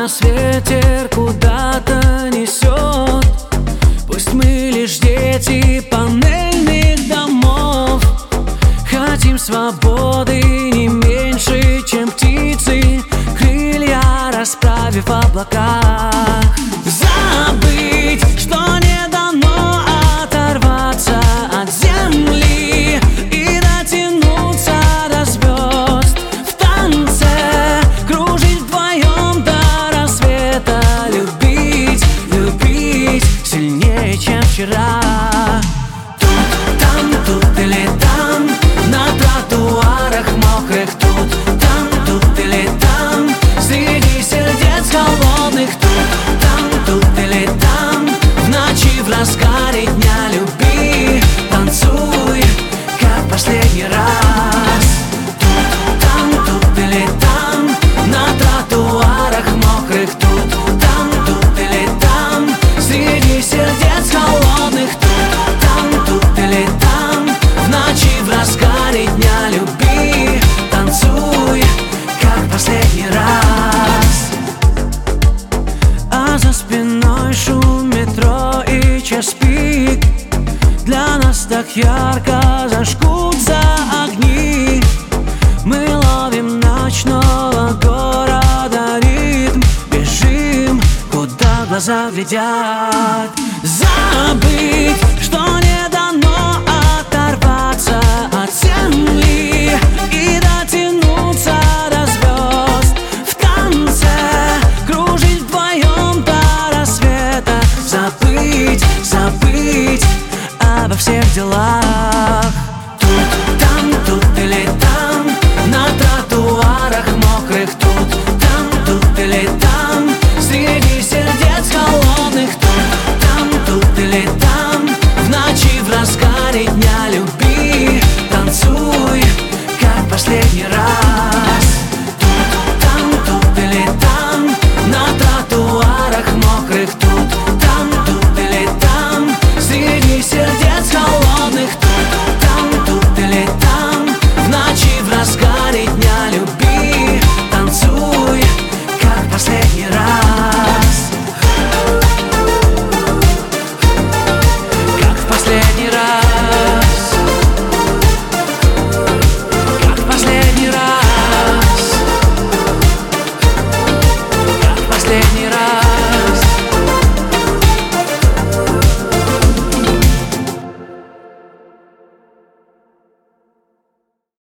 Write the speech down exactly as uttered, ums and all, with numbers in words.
нас ветер куда-то несет. Пусть мы лишь дети панельных домов, хотим свободы не меньше, чем птицы, крылья расправив в облаках. Забыть, что не дано оторваться от земли и дотянуться до звезд. В танце кружить вдвоем до рассвета, любить, любить сильнее, чем вчера. Тут, там, тут или там, на тротуарах мокрых. Тут, там, тут или там, среди сердец холодных. Тут, там, тут или там, в ночи, в разгаре дня люби, танцуй, как последний раз. Тут, там, тут или там, на тротуарах мокрых. Тут, там, тут или там, среди сердец холодных. Тут, там, тут или там, в ночи, в разгаре дня люби, танцуй, как последний раз. А за спиной шум метро и час пик. Для нас так ярко зажгутся огни. Мы ловим ночного города ритм, бежим, куда глаза глядят. Забыть, что не дано оторваться от земли и дотянуться до звезд. В танце кружить вдвоем до рассвета. Забыть, забыть обо всех делах.